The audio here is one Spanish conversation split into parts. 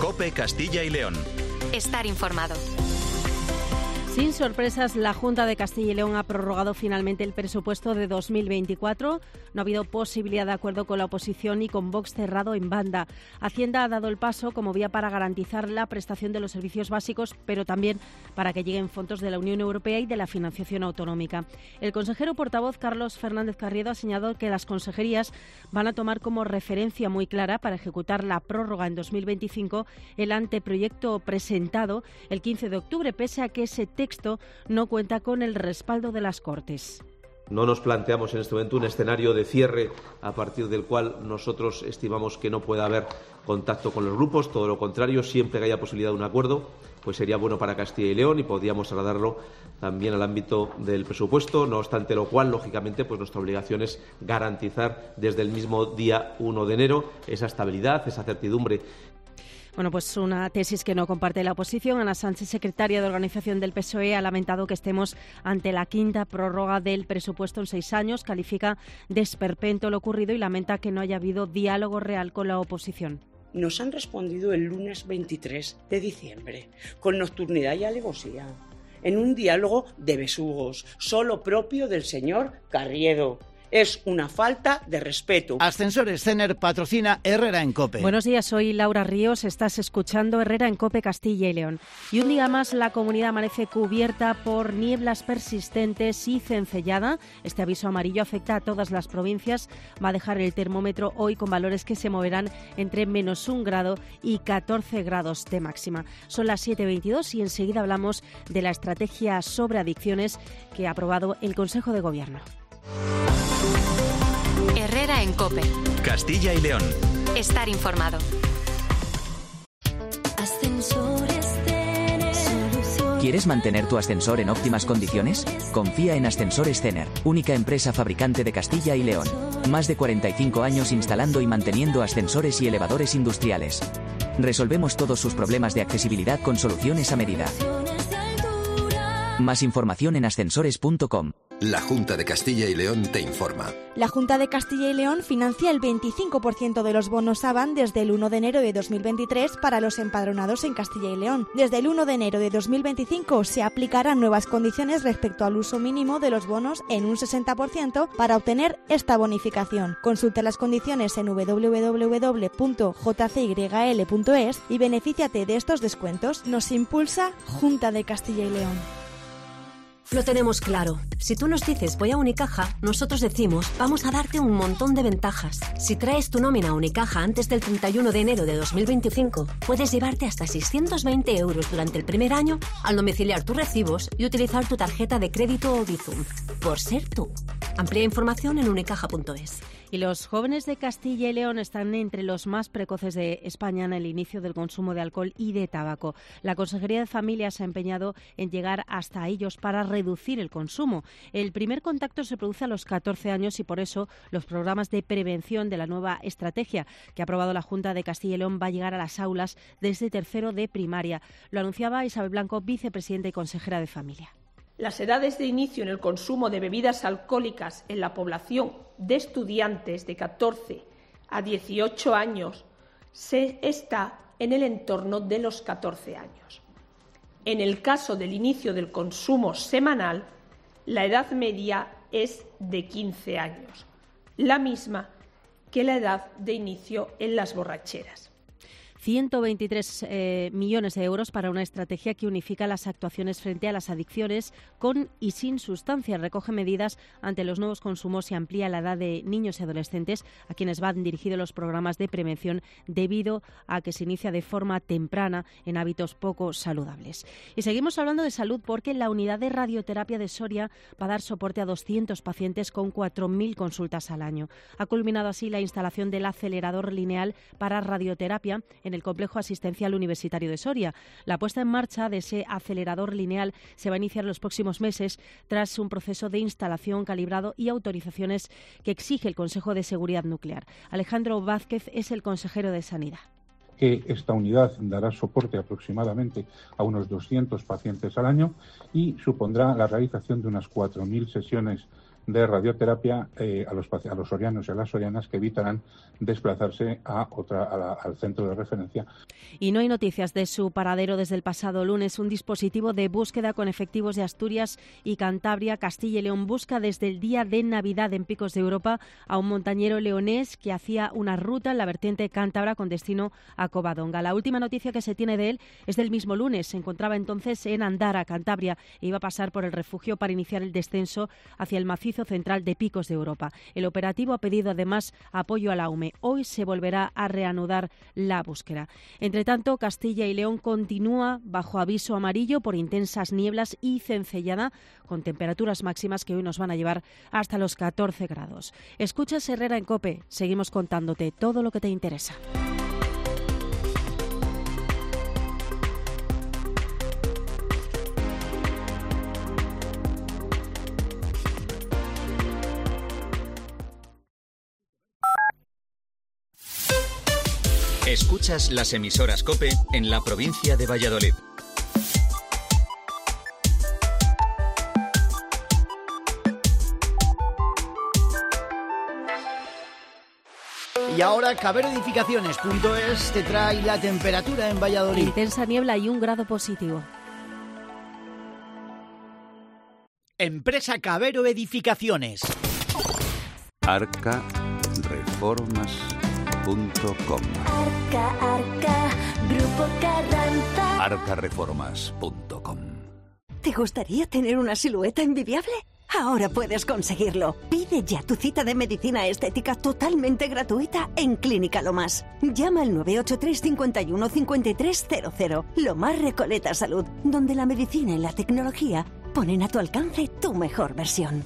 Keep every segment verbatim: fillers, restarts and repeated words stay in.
COPE Castilla y León. Estar informado. Sin sorpresas, la Junta de Castilla y León ha prorrogado finalmente el presupuesto de dos mil veinticuatro. No ha habido posibilidad de acuerdo con la oposición y con Vox cerrado en banda. Hacienda ha dado el paso como vía para garantizar la prestación de los servicios básicos, pero también para que lleguen fondos de la Unión Europea y de la financiación autonómica. El consejero portavoz Carlos Fernández Carriedo ha señalado que las consejerías van a tomar como referencia muy clara para ejecutar la prórroga en dos mil veinticinco el anteproyecto presentado el quince de octubre, pese a que ese texto texto no cuenta con el respaldo de las Cortes. No nos planteamos en este momento un escenario de cierre a partir del cual nosotros estimamos que no pueda haber contacto con los grupos, todo lo contrario, siempre que haya posibilidad de un acuerdo, pues sería bueno para Castilla y León y podríamos trasladarlo también al ámbito del presupuesto, no obstante lo cual, lógicamente, pues nuestra obligación es garantizar desde el mismo día uno de enero esa estabilidad, esa certidumbre. Bueno, pues una tesis que no comparte la oposición. Ana Sánchez, secretaria de Organización del P S O E, ha lamentado que estemos ante la quinta prórroga del presupuesto en seis años. Califica de esperpento lo ocurrido y lamenta que no haya habido diálogo real con la oposición. Nos han respondido el lunes veintitrés de diciembre, con nocturnidad y alevosía, en un diálogo de besugos, solo propio del señor Carriedo. Es una falta de respeto. Ascensores Cener patrocina Herrera en COPE. Buenos días, soy Laura Ríos. Estás escuchando Herrera en COPE Castilla y León. Y un día más la comunidad amanece cubierta por nieblas persistentes y cencellada. Este aviso amarillo afecta a todas las provincias. Va a dejar el termómetro hoy con valores que se moverán entre menos un grado y catorce grados de máxima. Son las siete veintidós y enseguida hablamos de la estrategia sobre adicciones que ha aprobado el Consejo de Gobierno. Herrera en COPE. Castilla y León. Estar informado. ¿Quieres mantener tu ascensor en óptimas condiciones? Confía en Ascensores Cener, única empresa fabricante de Castilla y León. Más de cuarenta y cinco años instalando y manteniendo ascensores y elevadores industriales. Resolvemos todos sus problemas de accesibilidad con soluciones a medida. Más información en ascensores punto com. La Junta de Castilla y León te informa. La Junta de Castilla y León financia el veinticinco por ciento de los bonos Avan desde el uno de enero de dos mil veintitrés para los empadronados en Castilla y León. Desde el uno de enero de dos mil veinticinco se aplicarán nuevas condiciones respecto al uso mínimo de los bonos en un sesenta por ciento para obtener esta bonificación. Consulta las condiciones en doble u doble u doble u punto j c y l punto e s y benefíciate de estos descuentos. Nos impulsa Junta de Castilla y León. Lo tenemos claro. Si tú nos dices voy a Unicaja, nosotros decimos vamos a darte un montón de ventajas. Si traes tu nómina a Unicaja antes del treinta y uno de enero de dos mil veinticinco, puedes llevarte hasta seiscientos veinte euros durante el primer año al domiciliar tus recibos y utilizar tu tarjeta de crédito o Bizum. Por ser tú. Amplía información en unicaja punto es. Y los jóvenes de Castilla y León están entre los más precoces de España en el inicio del consumo de alcohol y de tabaco. La Consejería de Familia se ha empeñado en llegar hasta ellos para reducir el consumo. El primer contacto se produce a los catorce años y por eso los programas de prevención de la nueva estrategia que ha aprobado la Junta de Castilla y León va a llegar a las aulas desde tercero de primaria. Lo anunciaba Isabel Blanco, vicepresidenta y consejera de Familia. Las edades de inicio en el consumo de bebidas alcohólicas en la población de estudiantes de catorce a dieciocho años se está en el entorno de los catorce años. En el caso del inicio del consumo semanal, la edad media es de quince años, la misma que la edad de inicio en las borracheras. ciento veintitrés eh, millones de euros para una estrategia que unifica las actuaciones frente a las adicciones con y sin sustancias. Recoge medidas ante los nuevos consumos y amplía la edad de niños y adolescentes a quienes van dirigidos los programas de prevención debido a que se inicia de forma temprana en hábitos poco saludables. Y seguimos hablando de salud porque la unidad de radioterapia de Soria va a dar soporte a doscientos pacientes con cuatro mil consultas al año. Ha culminado así la instalación del acelerador lineal para radioterapia en el Complejo Asistencial Universitario de Soria. La puesta en marcha de ese acelerador lineal se va a iniciar en los próximos meses tras un proceso de instalación calibrado y autorizaciones que exige el Consejo de Seguridad Nuclear. Alejandro Vázquez es el consejero de Sanidad. Que esta unidad dará soporte aproximadamente a unos doscientos pacientes al año y supondrá la realización de unas cuatro mil sesiones de radioterapia eh, a, los, a los sorianos y a las sorianas, que evitarán desplazarse a otra, a la, al centro de referencia. Y no hay noticias de su paradero desde el pasado lunes. Un dispositivo de búsqueda con efectivos de Asturias y Cantabria, Castilla y León, busca desde el día de Navidad en Picos de Europa a un montañero leonés que hacía una ruta en la vertiente cántabra con destino a Covadonga. La última noticia que se tiene de él es del mismo lunes. Se encontraba entonces en Andara, Cantabria, e iba a pasar por el refugio para iniciar el descenso hacia el macizo central de Picos de Europa. El operativo ha pedido además apoyo a la U M E. Hoy se volverá a reanudar la búsqueda. Entre tanto, Castilla y León continúa bajo aviso amarillo por intensas nieblas y cencellada, con temperaturas máximas que hoy nos van a llevar hasta los catorce grados. Escuchas Herrera en COPE. Seguimos contándote todo lo que te interesa. Escuchas las emisoras COPE en la provincia de Valladolid. Y ahora Cabero Edificaciones punto es te trae la temperatura en Valladolid. Intensa niebla y un grado positivo. Empresa Cabero Edificaciones. Arca Reformas punto com. Arca, Arca, Grupo Carranza. arca reformas punto com. ¿Te gustaría tener una silueta envidiable? Ahora puedes conseguirlo. Pide ya tu cita de medicina estética totalmente gratuita en Clínica Lomas. Llama al nueve ocho tres, cinco uno, cinco tres cero cero. Lomas Recoleta Salud, donde la medicina y la tecnología ponen a tu alcance tu mejor versión.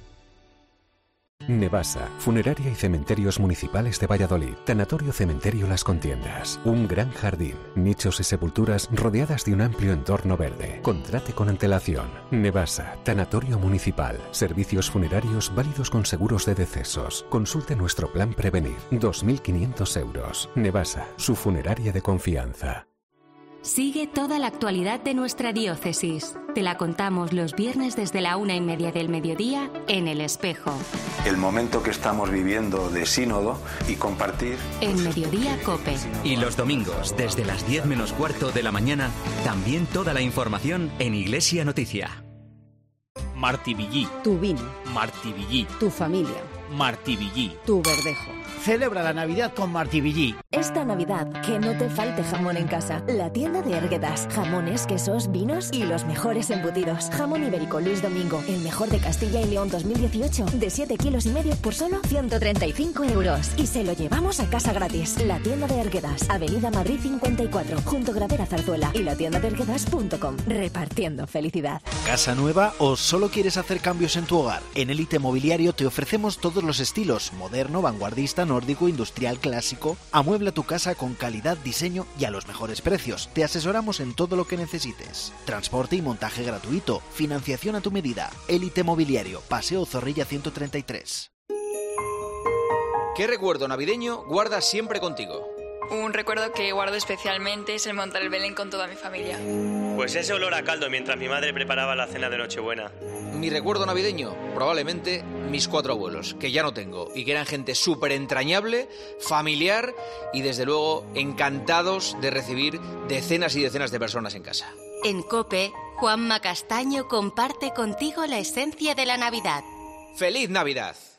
Nevasa, Funeraria y Cementerios Municipales de Valladolid. Tanatorio Cementerio Las Contiendas. Un gran jardín, nichos y sepulturas rodeadas de un amplio entorno verde. Contrate con antelación. Nevasa, Tanatorio Municipal. Servicios funerarios válidos con seguros de decesos. Consulte nuestro plan Prevenir. dos mil quinientos euros. Nevasa, su funeraria de confianza. Sigue toda la actualidad de nuestra diócesis. Te la contamos los viernes desde la una y media del mediodía en El Espejo. El momento que estamos viviendo de sínodo y compartir. En Mediodía COPE. Y los domingos, desde las diez menos cuarto de la mañana, también toda la información en Iglesia Noticia. Martivillí. Tu vino. Martivillí. Tu familia. Martivillí. Tu verdejo. Celebra la Navidad con Martivillí. Esta Navidad, que no te falte jamón en casa. La tienda de Erguedas. Jamones, quesos, vinos y los mejores embutidos. Jamón ibérico Luis Domingo, el mejor de Castilla y León dos mil dieciocho, de siete kilos y medio por solo ciento treinta y cinco euros. Y se lo llevamos a casa gratis. La tienda de Erguedas, Avenida Madrid cincuenta y cuatro, junto a Gravera Zarzuela, y la tienda de erguedas punto com. Repartiendo felicidad. ¿Casa nueva o solo quieres hacer cambios en tu hogar? En Élite Mobiliario te ofrecemos todos los estilos: moderno, vanguardista, nórdico, industrial, clásico. Amuebla tu casa con calidad, diseño y a los mejores precios. Te asesoramos en todo lo que necesites. Transporte y montaje gratuito. Financiación a tu medida. Élite Mobiliario, Paseo Zorrilla ciento treinta y tres. ¿Qué recuerdo navideño guardas siempre contigo? Un recuerdo que guardo especialmente es el montar el Belén con toda mi familia. Pues ese olor a caldo mientras mi madre preparaba la cena de Nochebuena. Mi recuerdo navideño, probablemente mis cuatro abuelos, que ya no tengo, y que eran gente súper entrañable, familiar y desde luego encantados de recibir decenas y decenas de personas en casa. En COPE, Juanma Castaño comparte contigo la esencia de la Navidad. ¡Feliz Navidad!